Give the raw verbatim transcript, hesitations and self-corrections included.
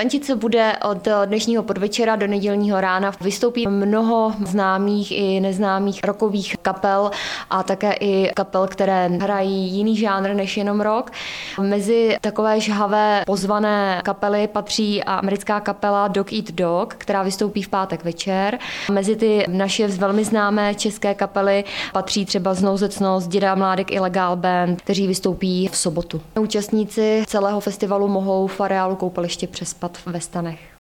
Tančit se bude od dnešního podvečera do nedělního rána. Vystoupí mnoho známých i neznámých rockových kapel a také i kapel, které hrají jiný žánr než jenom rock. Mezi takové žhavé pozvané kapely patří americká kapela Dog Eat Dog, která vystoupí v pátek večer. Mezi ty naše velmi známé české kapely patří třeba Znouzecnost, Děda Mládek i Legal Band, kteří vystoupí v sobotu. Účastníci celého festivalu mohou v areálu koupaliště přespat ve stanech.